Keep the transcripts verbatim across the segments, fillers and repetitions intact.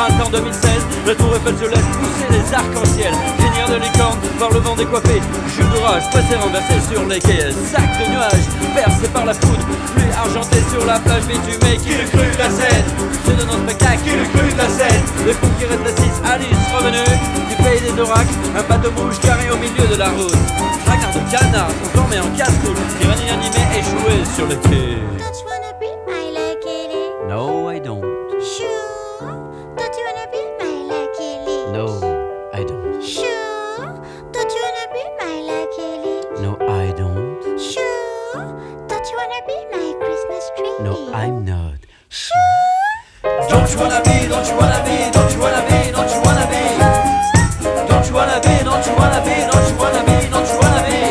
printemps deux mille seize. La tour Eiffel se laisse pousser les arcs-en-ciel. Crinière de licorne par le vent décoiffé. Jules d'orage pressé renversé sur les quais. Sac de nuages percé par la foudre. Pluie argentée sur la plage bitumée. Qui le crut la scène? C'est de notre spectacle. Qui le crut la scène? Les fous qui rétrécissent. Alice revenue du pays des oracles. Un bateau mouche carré au milieu de la route. Fragment de canards transformés en casse-croûte. Tyrannie animée échouée sur le quai. Don't you wanna be my lucky? No, I don't. Sure. Don't you wanna be my lucky? No, I don't. Sure. Don't you wanna be my lucky? No, I don't. Sure. Don't you wanna be my Christmas tree? No, I'm not. Sure. Don't you wanna be, don't you wanna be, don't you wanna be, don't you wanna be? Don't you wanna be, don't you wanna be, don't you wanna be, don't you wanna be?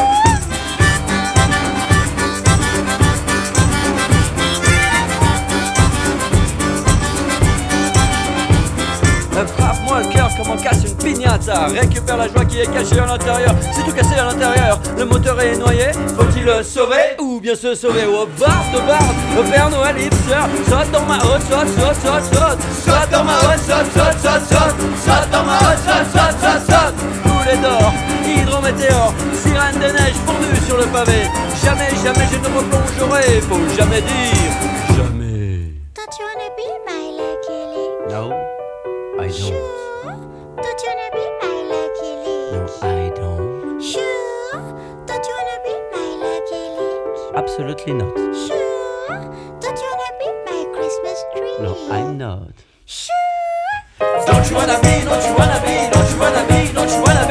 Frappe-moi le cœur comme on casse une piñata. Récupère la joie qui est cachée à l'intérieur. C'est tout cassé à l'intérieur. Le moteur est noyé. Faut-il le sauver ou bien se sauver? Oh barde de barde, au Père Noël hipster. Saute dans ma haute, saute, saute, saute, saute. Saute dans ma haute, saute, saute, saute, saute. Saute dans ma haute, saute, saute, saute, saute. Boulet d'or, hydrométéore, sirène de neige fondue sur le pavé. Jamais, jamais je ne me plongerai. Faut jamais dire jamais. Don't you wanna be my lucky? No, I don't. Sure. Don't you wanna be my lucky? No, I don't. Sure. Don't you wanna be my lucky? Absolutely not. Sure. Don't you wanna be my Christmas tree? No, I'm not. Sure. Don't you wanna be, don't you wanna be, don't you wanna be, don't you wanna